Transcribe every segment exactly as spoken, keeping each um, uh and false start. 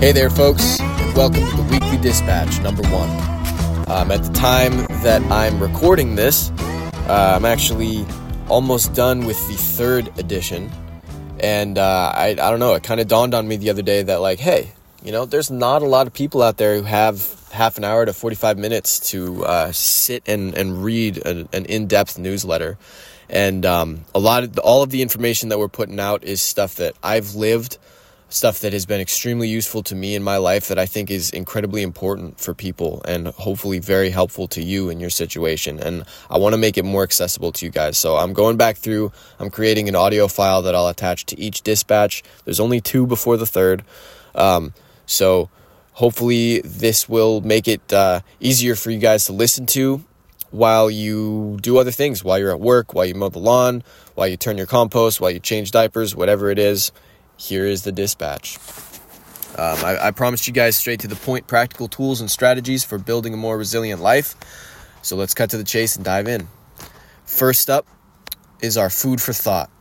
Hey there, folks, and welcome to the Weekly Dispatch, number one. Um, at the time that I'm recording this, uh, I'm actually almost done with the third edition, and uh, I, I don't know, it kind of dawned on me the other day that, like, hey, you know, there's not a lot of people out there who have half an hour to forty-five minutes to uh, sit and, and read a, an in-depth newsletter, and um, a lot of, all of the information that we're putting out is stuff that I've lived, stuff that has been extremely useful to me in my life that I think is incredibly important for people and hopefully very helpful to you in your situation. And I want to make it more accessible to you guys. So I'm going back through, I'm creating an audio file that I'll attach to each dispatch. There's only two before the third. Um, so hopefully this will make it uh, easier for you guys to listen to while you do other things, while you're at work, while you mow the lawn, while you turn your compost, while you change diapers, whatever it is. Here is the dispatch. Um, I, I promised you guys straight to the point, practical tools and strategies for building a more resilient life. So let's cut to the chase and dive in. First up is our food for thought.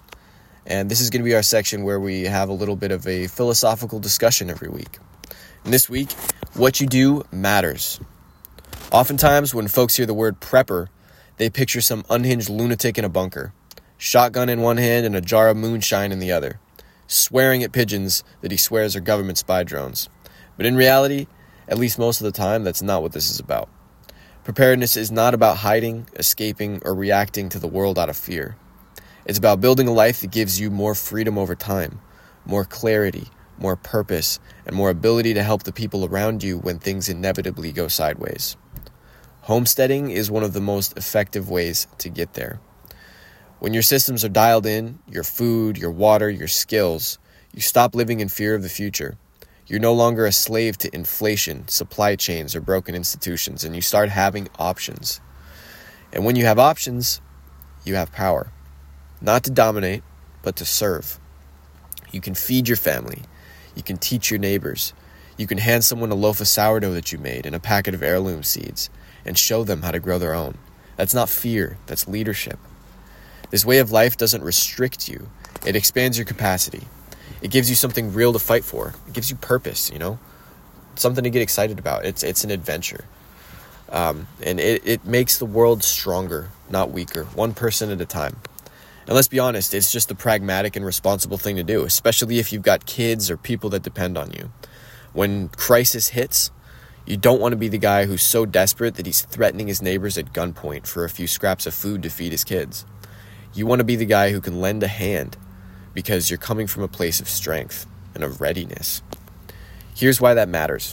And this is going to be our section where we have a little bit of a philosophical discussion every week. And this week, what you do matters. Oftentimes, when folks hear the word prepper, they picture some unhinged lunatic in a bunker, shotgun in one hand and a jar of moonshine in the other, swearing at pigeons that he swears are government spy drones. But in reality, at least most of the time, that's not what this is about. Preparedness is not about hiding, escaping, or reacting to the world out of fear. It's about building a life that gives you more freedom over time, more clarity, more purpose, and more ability to help the people around you when things inevitably go sideways. Homesteading is one of the most effective ways to get there. When your systems are dialed in, your food, your water, your skills, you stop living in fear of the future. You're no longer a slave to inflation, supply chains, or broken institutions, and you start having options. And when you have options, you have power. Not to dominate, but to serve. You can feed your family. You can teach your neighbors. You can hand someone a loaf of sourdough that you made and a packet of heirloom seeds and show them how to grow their own. That's not fear, that's leadership. This way of life doesn't restrict you. It expands your capacity. It gives you something real to fight for. It gives you purpose, you know, something to get excited about. It's it's an adventure. Um, and it, it makes the world stronger, not weaker, one person at a time. And let's be honest, it's just the pragmatic and responsible thing to do, especially if you've got kids or people that depend on you. When crisis hits, you don't want to be the guy who's so desperate that he's threatening his neighbors at gunpoint for a few scraps of food to feed his kids. You want to be the guy who can lend a hand because you're coming from a place of strength and of readiness. Here's why that matters.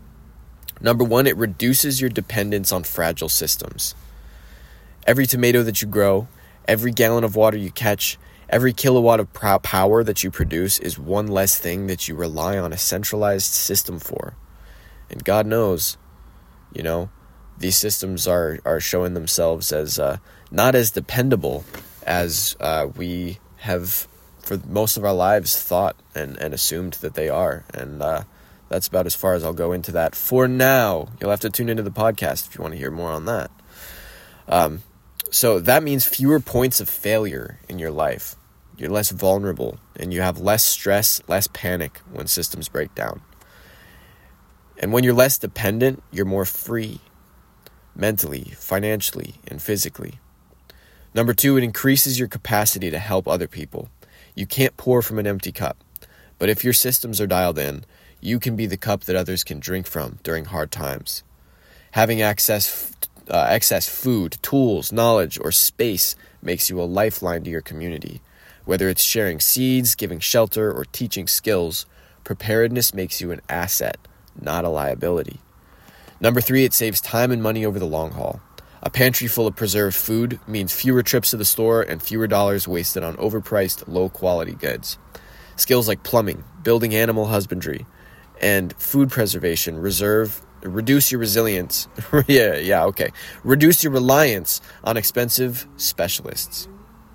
Number one, it reduces your dependence on fragile systems. Every tomato that you grow, every gallon of water you catch, every kilowatt of power that you produce is one less thing that you rely on a centralized system for. And God knows, you know, these systems are, are showing themselves as uh, not as dependable as uh, we have for most of our lives thought and, and assumed that they are. And uh, that's about as far as I'll go into that for now. You'll have to tune into the podcast if you want to hear more on that. Um, so that means fewer points of failure in your life. You're less vulnerable and you have less stress, less panic when systems break down. And when you're less dependent, you're more free, mentally, financially, and physically. Number two, it increases your capacity to help other people. You can't pour from an empty cup, but if your systems are dialed in, you can be the cup that others can drink from during hard times. Having access, uh, excess food, tools, knowledge, or space makes you a lifeline to your community. Whether it's sharing seeds, giving shelter, or teaching skills, preparedness makes you an asset, not a liability. Number three, it saves time and money over the long haul. A pantry full of preserved food means fewer trips to the store and fewer dollars wasted on overpriced, low-quality goods. Skills like plumbing, building animal husbandry, and food preservation reserve reduce your resilience. yeah, yeah, okay. Reduce your reliance on expensive specialists.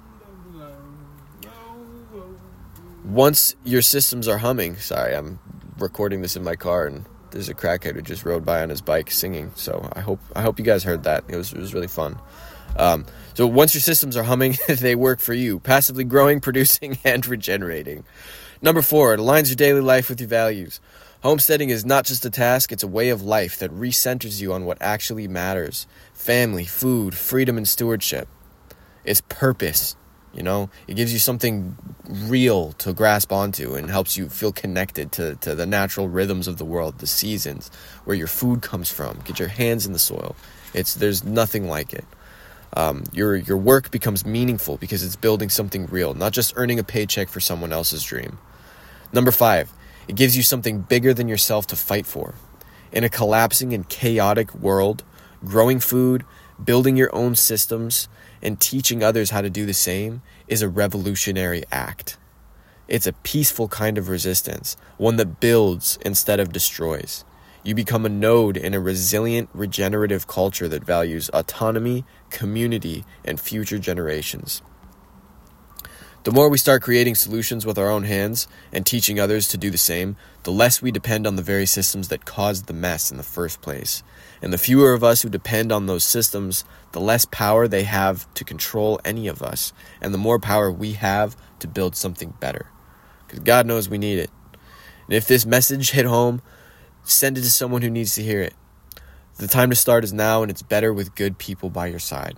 Once your systems are humming, sorry, I'm recording this in my car and there's a crackhead who just rode by on his bike singing. So I hope I hope you guys heard that. It was it was really fun. Um, so once your systems are humming, they work for you, passively growing, producing, and regenerating. Number four, it aligns your daily life with your values. Homesteading is not just a task, it's a way of life that recenters you on what actually matters. Family, food, freedom, and stewardship. It's purpose, you know? It gives you something real to grasp onto and helps you feel connected to, to the natural rhythms of the world, the seasons, where your food comes from. Get your hands in the soil. It's There's nothing like it. Um, your your work becomes meaningful because it's building something real, not just earning a paycheck for someone else's dream. Number five, it gives you something bigger than yourself to fight for. In a collapsing and chaotic world, growing food, building your own systems, and teaching others how to do the same is a revolutionary act. It's a peaceful kind of resistance, one that builds instead of destroys. You become a node in a resilient, regenerative culture that values autonomy, community, and future generations. The more we start creating solutions with our own hands and teaching others to do the same, the less we depend on the very systems that caused the mess in the first place. And the fewer of us who depend on those systems, the less power they have to control any of us, and the more power we have to build something better. Because God knows we need it. And if this message hit home, send it to someone who needs to hear it. The time to start is now, and it's better with good people by your side.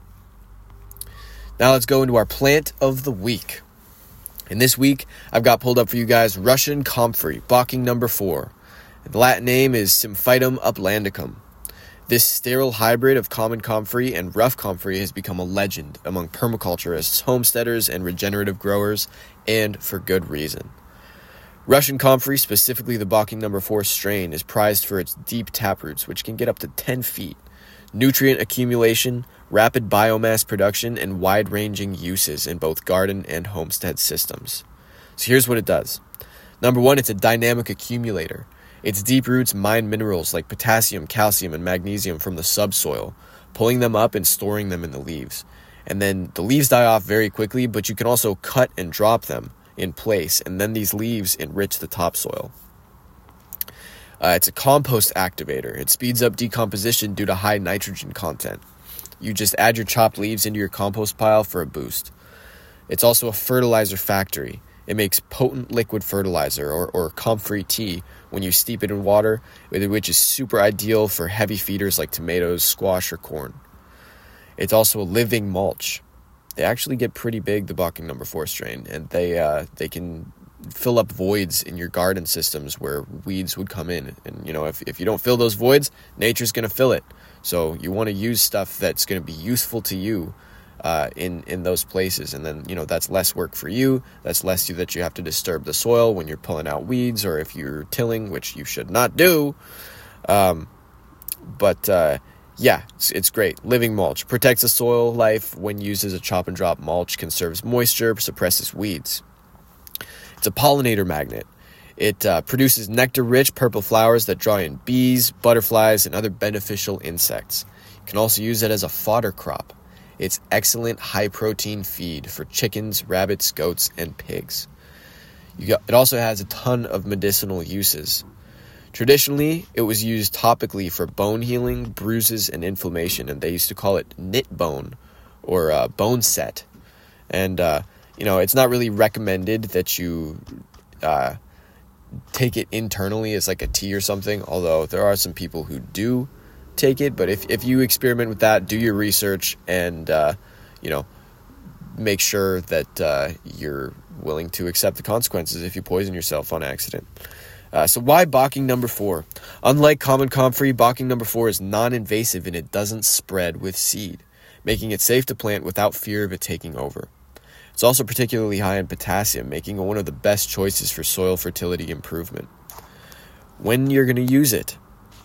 Now let's go into our plant of the week. And this week, I've got pulled up for you guys Russian comfrey, Bocking number four. The Latin name is Symphytum uplandicum. This sterile hybrid of common comfrey and rough comfrey has become a legend among permaculturists, homesteaders, and regenerative growers, and for good reason. Russian comfrey, specifically the Bocking number four strain, is prized for its deep taproots, which can get up to ten feet, nutrient accumulation, rapid biomass production, and wide-ranging uses in both garden and homestead systems. So here's what it does. Number one, it's a dynamic accumulator. Its deep roots mine minerals like potassium, calcium, and magnesium from the subsoil, pulling them up and storing them in the leaves. And then the leaves die off very quickly, but you can also cut and drop them in place, and then these leaves enrich the topsoil. Uh, it's a compost activator. It speeds up decomposition due to high nitrogen content. You just add your chopped leaves into your compost pile for a boost. It's also a fertilizer factory. It makes potent liquid fertilizer, or, or comfrey tea, when you steep it in water, which is super ideal for heavy feeders like tomatoes, squash, or corn. It's also a living mulch. They actually get pretty big, the Bocking number four strain, and they uh, they can fill up voids in your garden systems where weeds would come in. And, you know, if, if you don't fill those voids, nature's going to fill it. So you want to use stuff that's going to be useful to you uh, in, in those places. And then, you know, that's less work for you. That's less that you have to disturb the soil when you're pulling out weeds or if you're tilling, which you should not do. Um, but... Uh, Yeah, it's, it's great. Living mulch. Protects the soil life when used as a chop and drop mulch. Conserves moisture. Suppresses weeds. It's a pollinator magnet. It uh, produces nectar-rich purple flowers that draw in bees, butterflies, and other beneficial insects. You can also use it as a fodder crop. It's excellent high-protein feed for chickens, rabbits, goats, and pigs. You got, it also has a ton of medicinal uses. Traditionally, it was used topically for bone healing, bruises, and inflammation, and they used to call it knit bone or uh, bone set. And, uh, you know, it's not really recommended that you uh, take it internally as like a tea or something, although there are some people who do take it. But if, if you experiment with that, do your research and, uh, you know, make sure that uh, you're willing to accept the consequences if you poison yourself on accident. Uh, so why Bocking number four? Unlike common comfrey, Bocking number four is non-invasive and it doesn't spread with seed, making it safe to plant without fear of it taking over. It's also particularly high in potassium, making it one of the best choices for soil fertility improvement. When you're going to use it,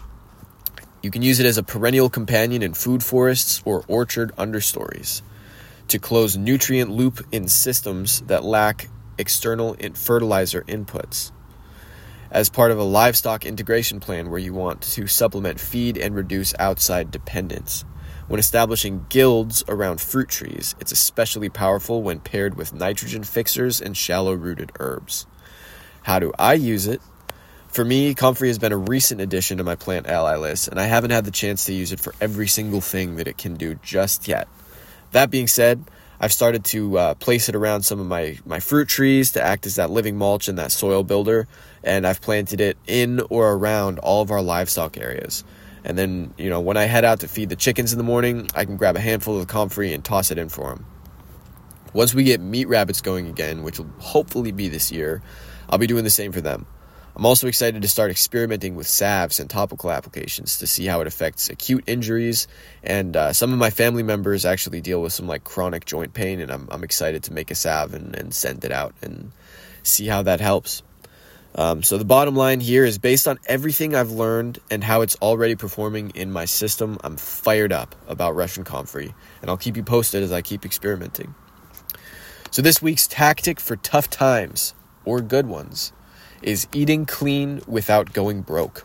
you can use it as a perennial companion in food forests or orchard understories to close nutrient loop in systems that lack external fertilizer inputs. As part of a livestock integration plan where you want to supplement feed and reduce outside dependence. When establishing guilds around fruit trees, it's especially powerful when paired with nitrogen fixers and shallow-rooted herbs. How do I use it? For me, comfrey has been a recent addition to my plant ally list, and I haven't had the chance to use it for every single thing that it can do just yet. That being said, I've started to uh, place it around some of my, my fruit trees to act as that living mulch and that soil builder. And I've planted it in or around all of our livestock areas. And then, you know, when I head out to feed the chickens in the morning, I can grab a handful of the comfrey and toss it in for them. Once we get meat rabbits going again, which will hopefully be this year, I'll be doing the same for them. I'm also excited to start experimenting with salves and topical applications to see how it affects acute injuries. And uh, some of my family members actually deal with some like chronic joint pain, and I'm I'm excited to make a salve and, and send it out and see how that helps. Um, so the bottom line here is, based on everything I've learned and how it's already performing in my system, I'm fired up about Russian comfrey, and I'll keep you posted as I keep experimenting. So this week's tactic for tough times, or good ones, is eating clean without going broke.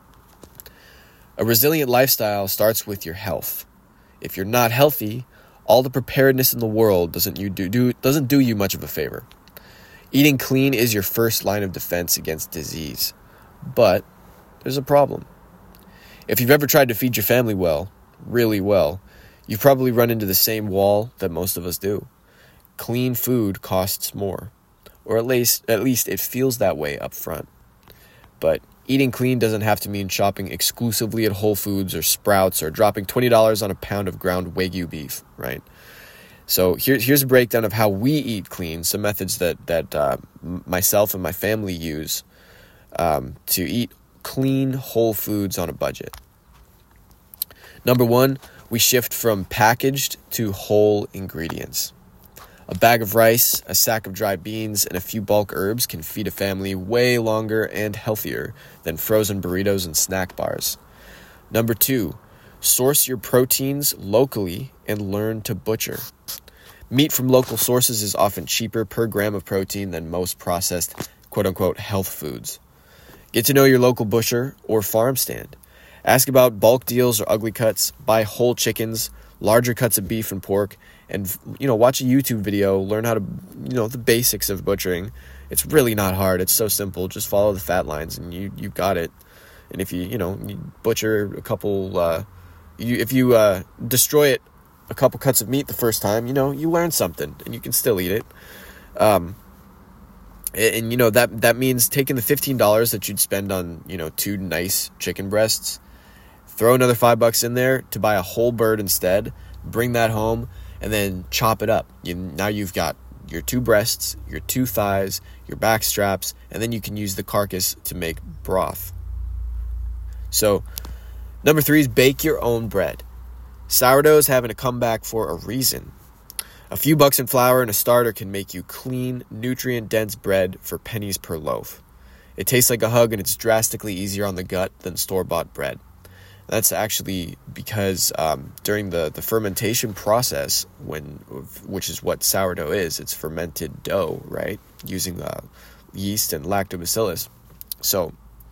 A resilient lifestyle starts with your health. If you're not healthy, all the preparedness in the world doesn't you do, do doesn't do you much of a favor. Eating clean is your first line of defense against disease. But there's a problem. If you've ever tried to feed your family well, really well, you've probably run into the same wall that most of us do. Clean food costs more. Or at least at least it feels that way up front. But eating clean doesn't have to mean shopping exclusively at Whole Foods or Sprouts or dropping twenty dollars on a pound of ground Wagyu beef, right? So here, here's a breakdown of how we eat clean, some methods that, that uh, myself and my family use um, to eat clean whole foods on a budget. Number one, we shift from packaged to whole ingredients. A bag of rice, a sack of dry beans, and a few bulk herbs can feed a family way longer and healthier than frozen burritos and snack bars. Number two, source your proteins locally and learn to butcher. Meat from local sources is often cheaper per gram of protein than most processed, quote-unquote, health foods. Get to know your local butcher or farm stand. Ask about bulk deals or ugly cuts. Buy whole chickens, larger cuts of beef and pork, and, you know, watch a YouTube video, learn how to, you know, the basics of butchering. It's really not hard. It's so simple. Just follow the fat lines and you, you got it. And if you, you know, you butcher a couple, uh, you, if you, uh, destroy it, a couple cuts of meat the first time, you know, you learn something and you can still eat it. Um, and, and you know, that, that means taking the fifteen dollars that you'd spend on, you know, two nice chicken breasts, throw another five bucks in there to buy a whole bird instead, bring that home, and then chop it up. You, now you've got your two breasts, your two thighs, your back straps, and then you can use the carcass to make broth. So, number three is bake your own bread. Sourdough's having a comeback for a reason. A few bucks in flour and a starter can make you clean, nutrient-dense bread for pennies per loaf. It tastes like a hug, and it's drastically easier on the gut than store-bought bread. That's actually because um, during the, the fermentation process, when which is what sourdough is, it's fermented dough, right? Using uh, yeast and lactobacillus. So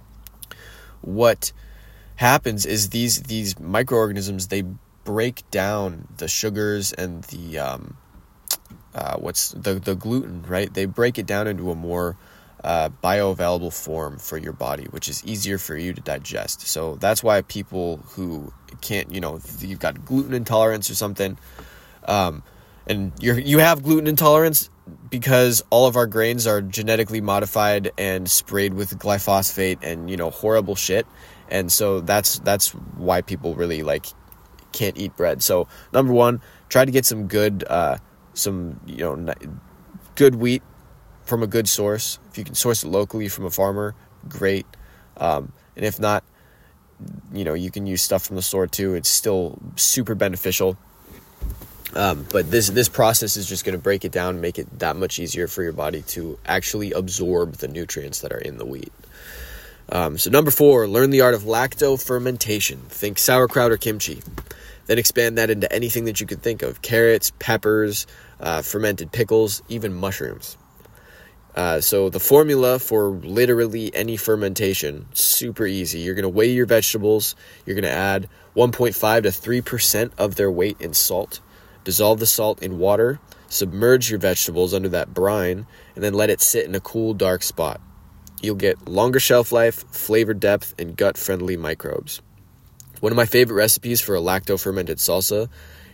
what happens is these these microorganisms, they break down the sugars and the um, uh, what's the the gluten, right? They break it down into a more Uh, bioavailable form for your body, which is easier for you to digest. So that's why people who can't, you know, if you've got gluten intolerance or something, um, and you you have gluten intolerance because all of our grains are genetically modified and sprayed with glyphosate and, you know, horrible shit. And so that's that's why people really like can't eat bread. So number one, try to get some good, uh, some you know, good wheat from a good source. If you can source it locally from a farmer, great. Um, and if not, you know, you can use stuff from the store too. It's still super beneficial. Um, but this this process is just going to break it down and make it that much easier for your body to actually absorb the nutrients that are in the wheat. Um, so number four, learn the art of lacto fermentation. Think sauerkraut or kimchi. Then expand that into anything that you could think of. Carrots, peppers, uh, fermented pickles, even mushrooms. Uh, so the formula for literally any fermentation, super easy. You're going to weigh your vegetables. You're going to add one point five to three percent of their weight in salt. Dissolve the salt in water. Submerge your vegetables under that brine, and then let it sit in a cool, dark spot. You'll get longer shelf life, flavor depth, and gut-friendly microbes. One of my favorite recipes for a lacto-fermented salsa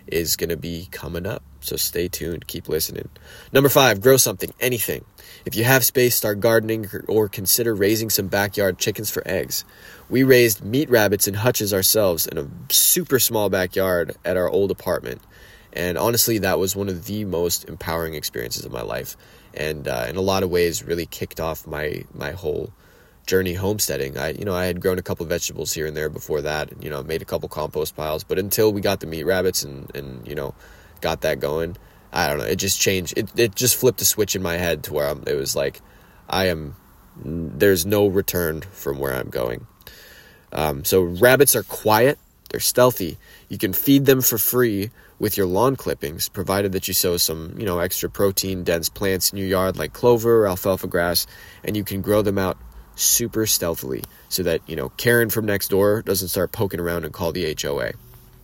is going to be coming up. So stay tuned. Keep listening. Number five, grow something, anything. If you have space, start gardening or consider raising some backyard chickens for eggs. We raised meat rabbits in hutches ourselves in a super small backyard at our old apartment. And honestly, that was one of the most empowering experiences of my life. And uh, in a lot of ways, really kicked off my, my whole journey homesteading. I, you know, I had grown a couple of vegetables here and there before that, and, you know, made a couple compost piles, but until we got the meat rabbits and, and, you know, got that going, I don't know, it just changed. It, it just flipped a switch in my head to where I'm, it was like, I am, there's no return from where I'm going. Um, so rabbits are quiet. They're stealthy. You can feed them for free with your lawn clippings, provided that you sow some, you know, extra protein dense plants in your yard like clover or alfalfa grass, and you can grow them out super stealthily so that, you know, Karen from next door doesn't start poking around and call the H O A.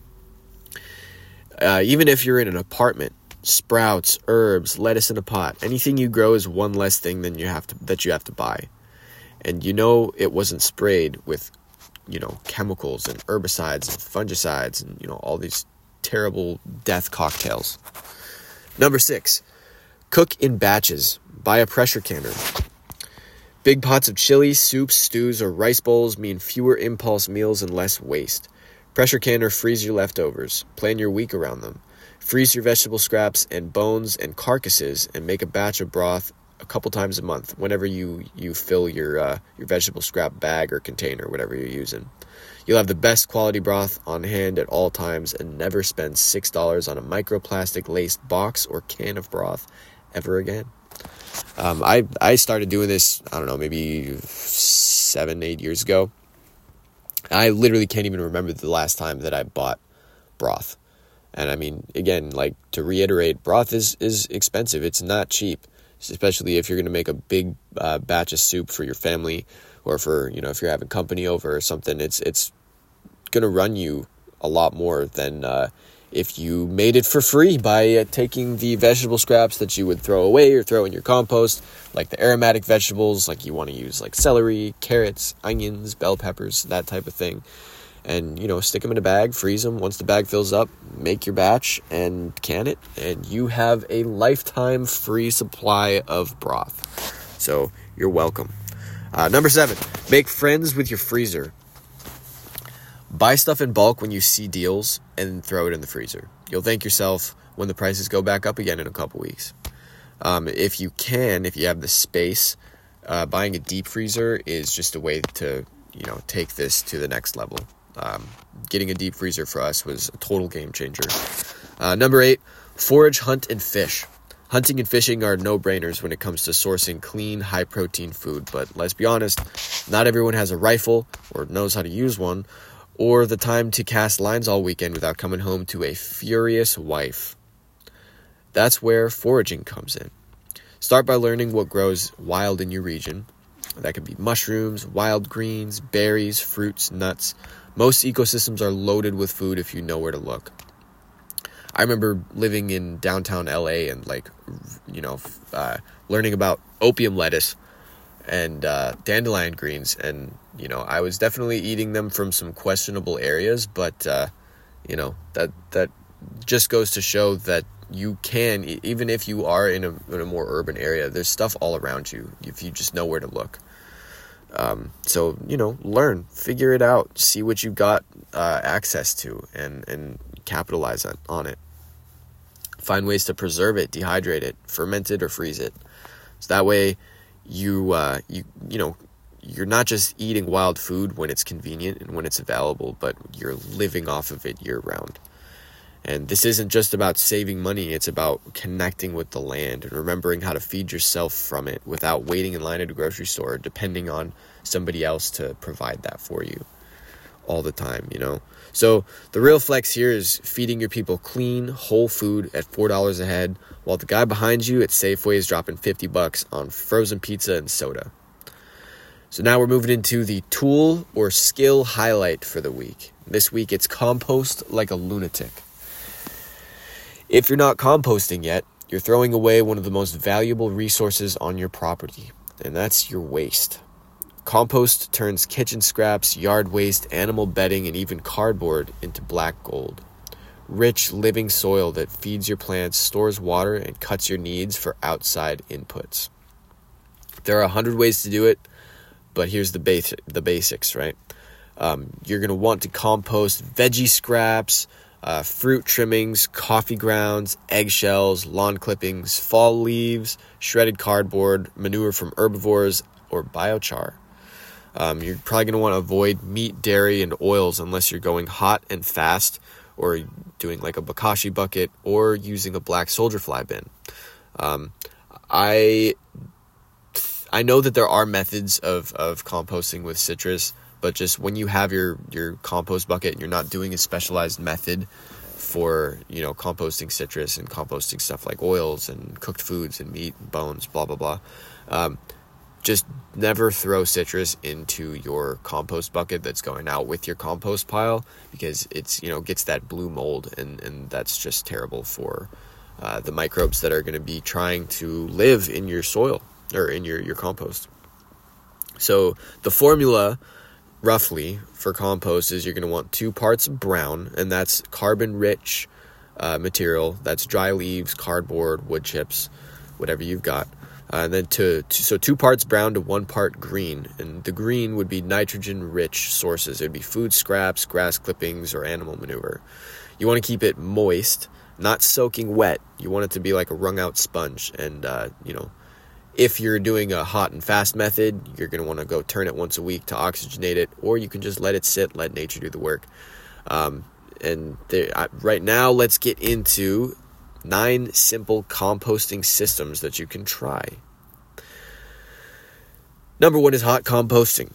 Uh, even if you're in an apartment, sprouts, herbs, lettuce in a pot, anything you grow is one less thing than you have to that you have to buy. And you know it wasn't sprayed with, you know, chemicals and herbicides and fungicides and, you know, all these terrible death cocktails. Number six, cook in batches. Buy a pressure canner. Big pots of chili, soups, stews, or rice bowls mean fewer impulse meals and less waste. Pressure can or freeze your leftovers. Plan your week around them. Freeze your vegetable scraps and bones and carcasses and make a batch of broth a couple times a month whenever you, you fill your uh, your vegetable scrap bag or container, whatever you're using. You'll have the best quality broth on hand at all times and never spend six dollars on a microplastic laced box or can of broth ever again. Um, I, I started doing this, I don't know, maybe seven, eight years ago. I literally can't even remember the last time that I bought broth. And I mean, again, like to reiterate, broth is, is expensive. It's not cheap, especially if you're going to make a big uh, batch of soup for your family or for, you know, if you're having company over or something. It's, it's going to run you a lot more than uh, if you made it for free by uh, taking the vegetable scraps that you would throw away or throw in your compost, like the aromatic vegetables, like you want to use like celery, carrots, onions, bell peppers, that type of thing. And, you know, stick them in a bag, freeze them. Once the bag fills up, make your batch and can it. And you have a lifetime free supply of broth. So you're welcome. Uh, number seven, make friends with your freezer. Buy stuff in bulk when you see deals and throw it in the freezer. You'll thank yourself when the prices go back up again in a couple weeks. Um, if you can, if you have the space, uh, buying a deep freezer is just a way to, you know, take this to the next level. Um, getting a deep freezer for us was a total game changer. Uh, number eight, forage, hunt, and fish. Hunting and fishing are no-brainers when it comes to sourcing clean, high-protein food. But let's be honest, not everyone has a rifle or knows how to use one, or the time to cast lines all weekend without coming home to a furious wife. That's where foraging comes in. Start by learning what grows wild in your region. That could be mushrooms, wild greens, berries, fruits, nuts. Most ecosystems are loaded with food if you know where to look. I remember living in downtown L A and, like, you know, uh, learning about opium lettuce and uh, dandelion greens. And, you know, I was definitely eating them from some questionable areas. But, uh, you know, that that just goes to show that you can, even if you are in a, in a more urban area, there's stuff all around you if you just know where to look. Um, so, you know, learn, figure it out, see what you've got uh, access to and, and capitalize on, on it. Find ways to preserve it, dehydrate it, ferment it, or freeze it. So that way you, uh, you, you know, you're not just eating wild food when it's convenient and when it's available, but you're living off of it year round. And this isn't just about saving money, it's about connecting with the land and remembering how to feed yourself from it without waiting in line at a grocery store, depending on somebody else to provide that for you all the time, you know? So the real flex here is feeding your people clean, whole food at four dollars a head, while the guy behind you at Safeway is dropping fifty bucks on frozen pizza and soda. So now we're moving into the tool or skill highlight for the week. This week it's compost like a lunatic. If you're not composting yet, you're throwing away one of the most valuable resources on your property, and that's your waste. Compost turns kitchen scraps, yard waste, animal bedding, and even cardboard into black gold. rich, living soil that feeds your plants, stores water, and cuts your needs for outside inputs. There are a hundred ways to do it, but here's the basic, the basics, right? Um, you're going to want to compost veggie scraps, uh, fruit trimmings, coffee grounds, eggshells, lawn clippings, fall leaves, shredded cardboard, manure from herbivores, or biochar. Um, you're probably going to want to avoid meat, dairy, and oils unless you're going hot and fast, or doing like a bokashi bucket, or using a black soldier fly bin. Um, I I know that there are methods of, of composting with citrus, but just when you have your, your compost bucket and you're not doing a specialized method for, you know, composting citrus and composting stuff like oils and cooked foods and meat and bones, blah, blah, blah, um, just never throw citrus into your compost bucket that's going out with your compost pile, because it's, you know, gets that blue mold, and, and that's just terrible for uh, the microbes that are going to be trying to live in your soil or in your, your compost. So the formula roughly for compost is you're going to want two parts of brown, and that's carbon rich uh, material. That's dry leaves, cardboard, wood chips, whatever you've got. Uh, and then to, to so two parts brown to one part green, and the green would be nitrogen-rich sources. It would be food scraps, grass clippings, or animal manure. You want to keep it moist, not soaking wet. You want it to be like a wrung-out sponge. And uh, you know, if you're doing a hot and fast method, you're going to want to go turn it once a week to oxygenate it, or you can just let it sit, let nature do the work. Um, and there, I, right now, let's get into nine simple composting systems that you can try. Number one is hot composting.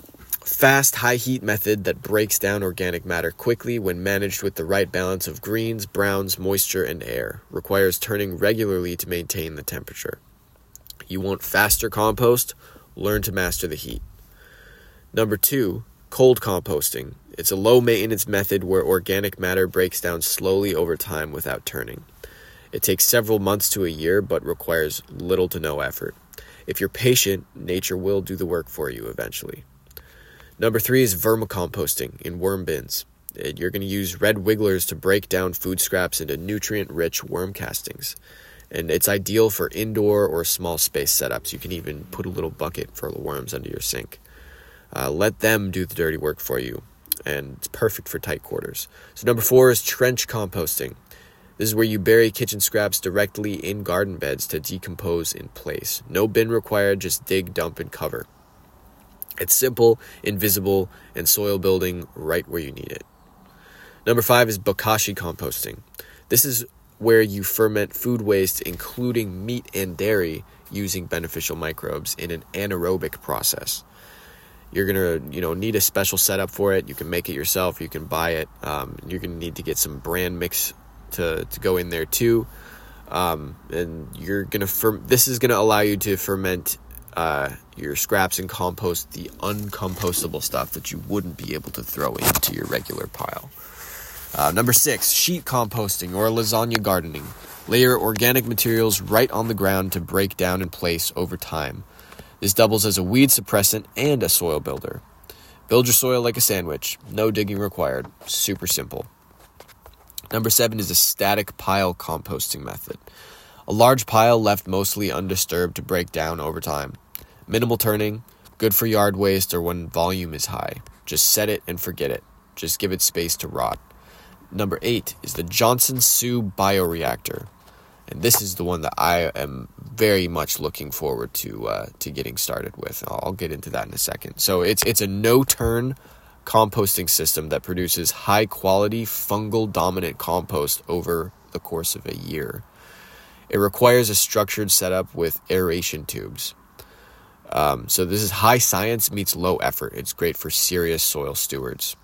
Fast, high heat method that breaks down organic matter quickly when managed with the right balance of greens, browns, moisture, and air. Requires turning regularly to maintain the temperature. You want faster compost? Learn to master the heat. Number two, cold composting. It's a low maintenance method where organic matter breaks down slowly over time without turning. It takes several months to a year, but requires little to no effort. If you're patient, nature will do the work for you eventually. Number three is vermicomposting in worm bins. You're going to use red wigglers to break down food scraps into nutrient-rich worm castings. And it's ideal for indoor or small space setups. You can even put a little bucket for the worms under your sink. Uh, let them do the dirty work for you. And it's perfect for tight quarters. So number four is trench composting. This is where you bury kitchen scraps directly in garden beds to decompose in place. No bin required, just dig, dump, and cover. It's simple, invisible, and soil building right where you need it. Number five is bokashi composting. This is where you ferment food waste, including meat and dairy, using beneficial microbes in an anaerobic process. You're going to, you know, need a special setup for it. You can make it yourself. You can buy it. Um, you're going to need to get some brand mix to, to go in there too. Um, and you're going to, fer- this is going to allow you to ferment uh, your scraps and compost the uncompostable stuff that you wouldn't be able to throw into your regular pile. Uh, number six, sheet composting or lasagna gardening. Layer organic materials right on the ground to break down in place over time. This doubles as a weed suppressant and a soil builder. Build your soil like a sandwich. No digging required. Super simple. Number seven is a static pile composting method. A large pile left mostly undisturbed to break down over time. Minimal turning, good for yard waste or when volume is high. Just set it and forget it. Just give it space to rot. Number eight is the Johnson-Su bioreactor. And this is the one that I am very much looking forward to uh, to getting started with. I'll get into that in a second. So it's it's a no-turn composting system that produces high-quality fungal-dominant compost over the course of a year. It requires a structured setup with aeration tubes. Um, so this is high science meets low effort. It's great for serious soil stewards.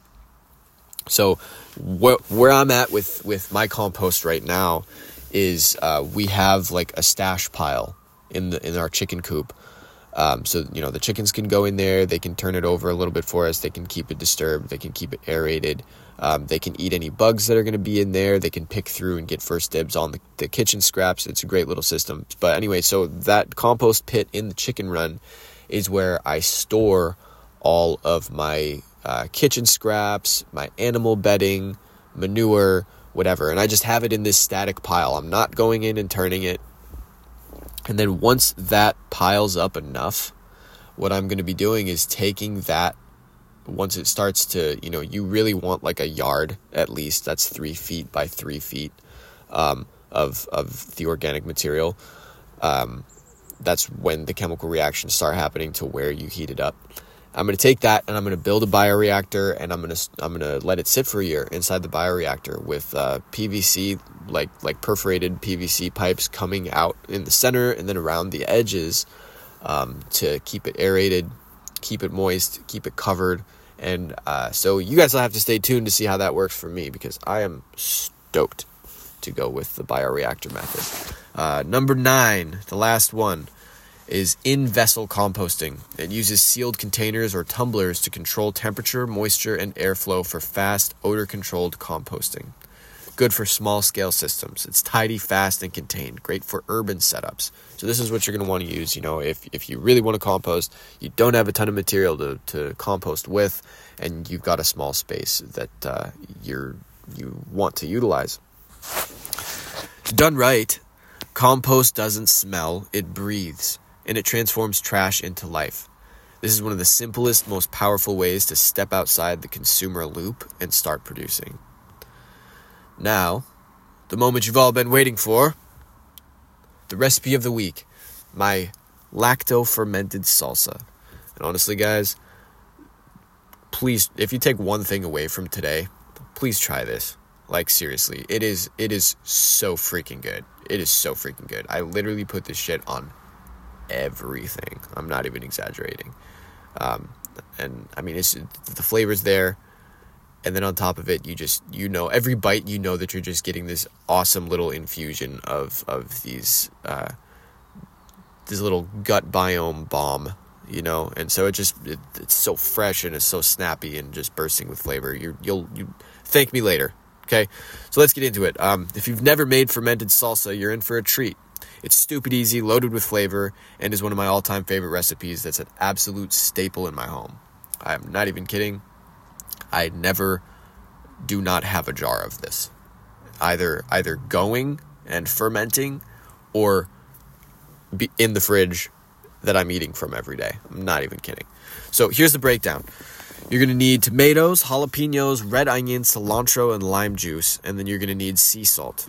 So wh- where I'm at with, with my compost right now is uh, we have like a stash pile in the in our chicken coop. Um, so, you know, the chickens can go in there. They can turn it over a little bit for us. They can keep it disturbed. They can keep it aerated. Um, they can eat any bugs that are going to be in there. They can pick through and get first dibs on the, the kitchen scraps. It's a great little system. But anyway, so that compost pit in the chicken run is where I store all of my uh, kitchen scraps, my animal bedding, manure, whatever. And I just have it in this static pile. I'm not going in and turning it. And then once that piles up enough, what I'm going to be doing is taking that, once it starts to, you know, you really want like a yard at least, that's three feet by three feet um, of, of the organic material. Um, that's when the chemical reactions start happening to where you heat it up. I'm going to take that and I'm going to build a bioreactor, and I'm going to I'm going to let it sit for a year inside the bioreactor with uh, P V C, like like perforated P V C pipes coming out in the center and then around the edges um, to keep it aerated, keep it moist, keep it covered. And uh, so you guys will have to stay tuned to see how that works for me, because I am stoked to go with the bioreactor method. Uh, number nine, the last one, is in-vessel composting. It uses sealed containers or tumblers to control temperature, moisture, and airflow for fast, odor-controlled composting. Good for small-scale systems. It's tidy, fast, and contained. Great for urban setups. So this is what you're going to want to use. You know, if, if you really want to compost, you don't have a ton of material to, to compost with, and you've got a small space that uh, you're you want to utilize. Done right, compost doesn't smell, it breathes, and it transforms trash into life. This is one of the simplest, most powerful ways to step outside the consumer loop and start producing. Now, the moment you've all been waiting for, the recipe of the week, my lacto-fermented salsa. And honestly, guys, please, if you take one thing away from today, please try this. Like, seriously, it is it is so freaking good. It is so freaking good. I literally put this shit on everything. I'm not even exaggerating. Um, and, I mean, it's the flavor's there. And then on top of it, you just, you know, every bite, you know that you're just getting this awesome little infusion of, of these, uh, this little gut biome bomb, you know? And so it just, it, it's so fresh and it's so snappy and just bursting with flavor. You, you'll, you thank me later. Okay. So let's get into it. Um, if you've never made fermented salsa, you're in for a treat. It's stupid easy, loaded with flavor, and is one of my all-time favorite recipes. That's an absolute staple in my home. I'm not even kidding. I never do not have a jar of this, either either going and fermenting or be in the fridge that I'm eating from every day. I'm not even kidding. So here's the breakdown. You're going to need tomatoes, jalapenos, red onion, cilantro, and lime juice, and then you're going to need sea salt.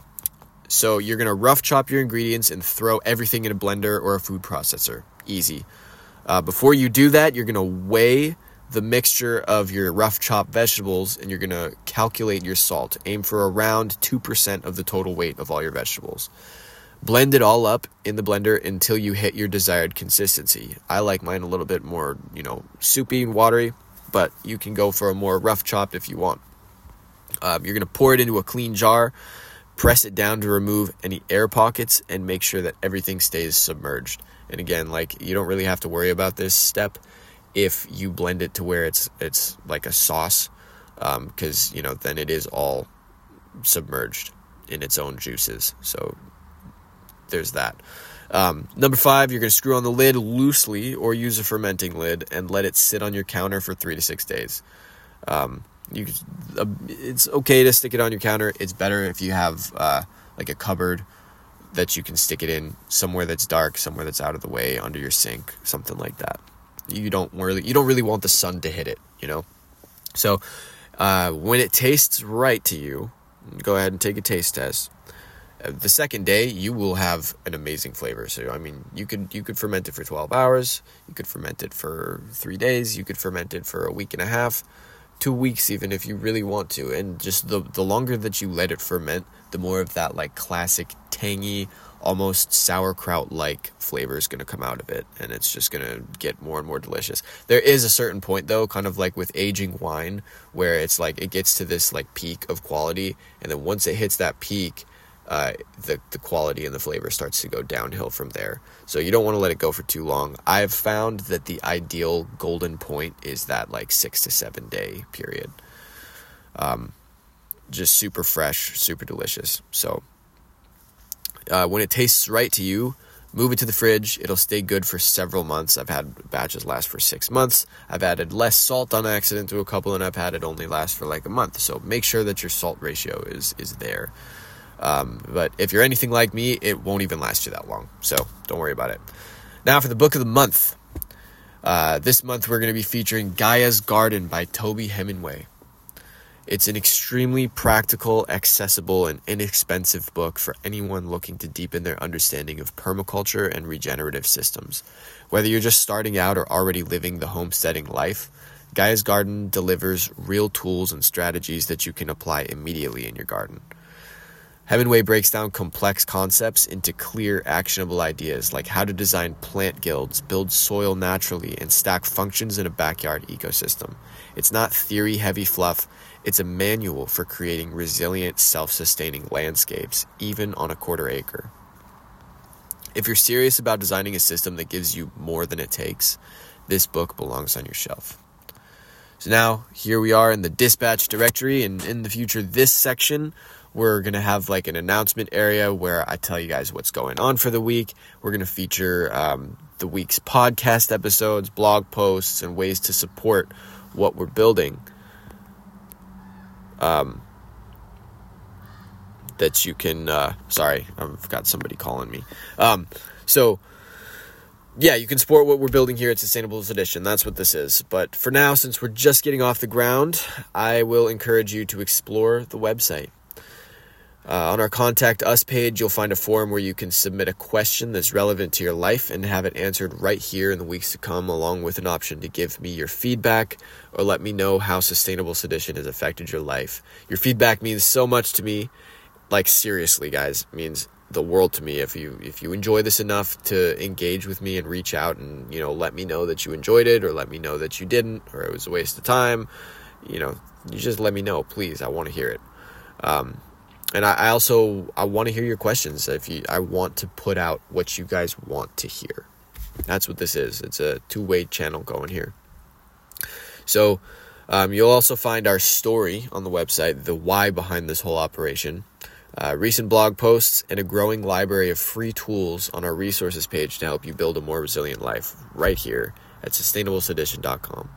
So you're going to rough chop your ingredients and throw everything in a blender or a food processor. Easy. Uh, before you do that, you're going to weigh the mixture of your rough chopped vegetables, and you're going to calculate your salt. Aim for around two percent of the total weight of all your vegetables. Blend it all up in the blender until you hit your desired consistency. I like mine a little bit more, you know, soupy and watery, but you can go for a more rough chopped if you want. Um, you're going to pour it into a clean jar, press it down to remove any air pockets, and make sure that everything stays submerged. And again, like, you don't really have to worry about this step if you blend it to where it's it's like a sauce, um, because, you know, then it is all submerged in its own juices. So there's that. Um, number five, you're going to screw on the lid loosely or use a fermenting lid and let it sit on your counter for three to six days. Um, you, uh, it's okay to stick it on your counter. It's better if you have uh, like a cupboard that you can stick it in, somewhere that's dark, somewhere that's out of the way, under your sink, something like that. You don't really, you don't really want the sun to hit it, you know? So, uh, when it tastes right to you, go ahead and take a taste test. Uh, the second day, you will have an amazing flavor. So, I mean, you could, you could ferment it for twelve hours. You could ferment it for three days. You could ferment it for a week and a half, two weeks even, if you really want to. And just the, the longer that you let it ferment, the more of that, like, classic tangy, almost sauerkraut-like flavor is going to come out of it, and it's just going to get more and more delicious. There is a certain point, though, kind of like with aging wine, where it's like it gets to this like peak of quality, and then once it hits that peak, uh, the the quality and the flavor starts to go downhill from there. So you don't want to let it go for too long. I've found that the ideal golden point is that like six to seven day period. Um, just super fresh, super delicious. So. Uh, when it tastes right to you, Move it to the fridge. It'll stay good for several months. I've had batches last for six months. I've added less salt on accident to a couple, and I've had it only last for like a month. So make sure that your salt ratio is is there. Um, but if you're anything like me, it won't even last you that long. So don't worry about it. Now for the book of the month. Uh, this month we're going to be featuring Gaia's Garden by Toby Hemenway. It's an extremely practical, accessible, and inexpensive book for anyone looking to deepen their understanding of permaculture and regenerative systems. Whether you're just starting out or already living the homesteading life, Gaia's Garden delivers real tools and strategies that you can apply immediately in your garden. Hemenway breaks down complex concepts into clear, actionable ideas like how to design plant guilds, build soil naturally, and stack functions in a backyard ecosystem. It's not theory-heavy fluff. It's a manual for creating resilient, self-sustaining landscapes, even on a quarter acre. If you're serious about designing a system that gives you more than it takes, this book belongs on your shelf. So now, here we are in the dispatch directory, and in the future, this section, we're going to have like an announcement area where I tell you guys what's going on for the week. We're going to feature um, the week's podcast episodes, blog posts, and ways to support what we're building. Um, that you can, uh, sorry, I've got somebody calling me. Um, so, yeah, you can support what we're building here at Sustainable Sedition. That's what this is. But for now, since we're just getting off the ground, I will encourage you to explore the website. Uh, on our Contact Us page, you'll find a form where you can submit a question that's relevant to your life and have it answered right here in the weeks to come, along with an option to give me your feedback or let me know how Sustainable Sedition has affected your life. Your feedback means so much to me. Like, seriously, guys, it means the world to me. If you if you enjoy this enough to engage with me and reach out and, you know, let me know that you enjoyed it, or let me know that you didn't, or it was a waste of time, you know, you just let me know, please. I want to hear it. Um, And I, I also, I want to hear your questions. If you, I want to put out what you guys want to hear. That's what this is. It's a two-way channel going here. So um, you'll also find our story on the website, the why behind this whole operation, uh, recent blog posts, and a growing library of free tools on our resources page to help you build a more resilient life right here at sustainable sedition dot com.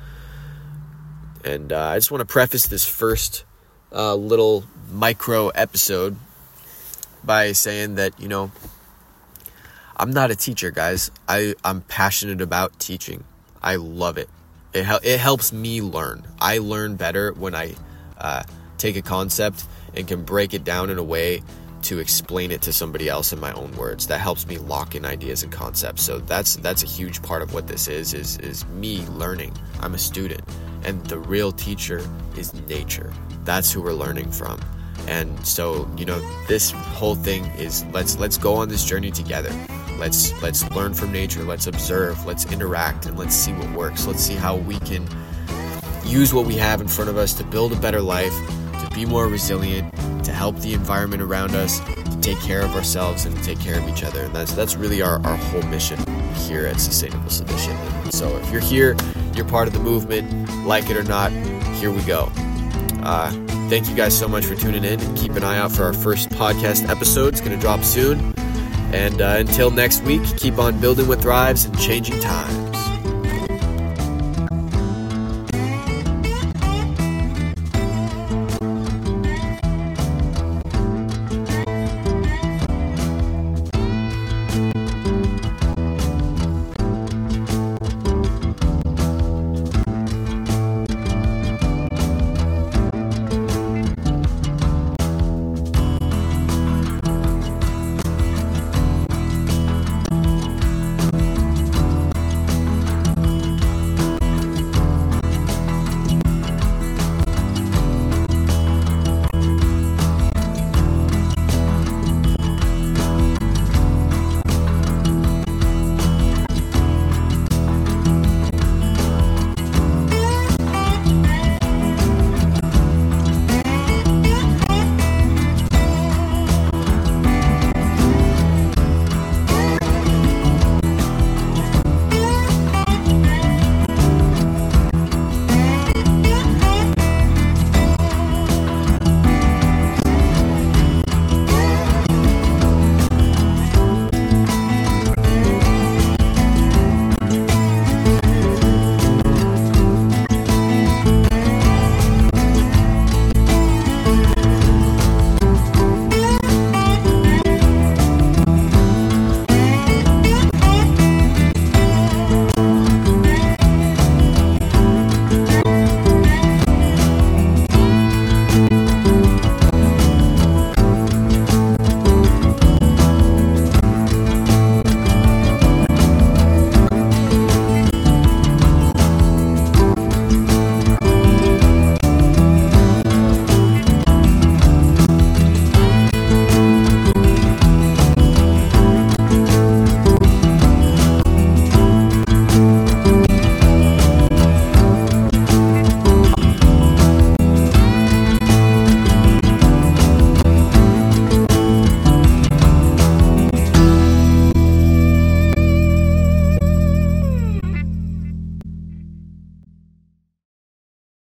And uh, I just want to preface this first uh, little micro episode by saying that, you know, I'm not a teacher, guys. I, I'm passionate about teaching. I love it. It, hel- it helps me learn. I learn better when I uh, take a concept and can break it down in a way to explain it to somebody else in my own words. That helps me lock in ideas and concepts. So that's that's a huge part of what this is, is, is me learning. I'm a student. And the real teacher is nature. That's who we're learning from. And so, you know, this whole thing is let's let's go on this journey together. Let's let's learn from nature. Let's observe. Let's interact, and let's see what works. Let's see how we can use what we have in front of us to build a better life, to be more resilient, to help the environment around us, to take care of ourselves and take care of each other. And that's that's really our, our whole mission here at Sustainable Sedition. And so if you're here, you're part of the movement, like it or not, here we go. Uh, thank you guys so much for tuning in, and keep an eye out for our first podcast episode. It's going to drop soon. And uh, until next week, keep on building what thrives and changing times.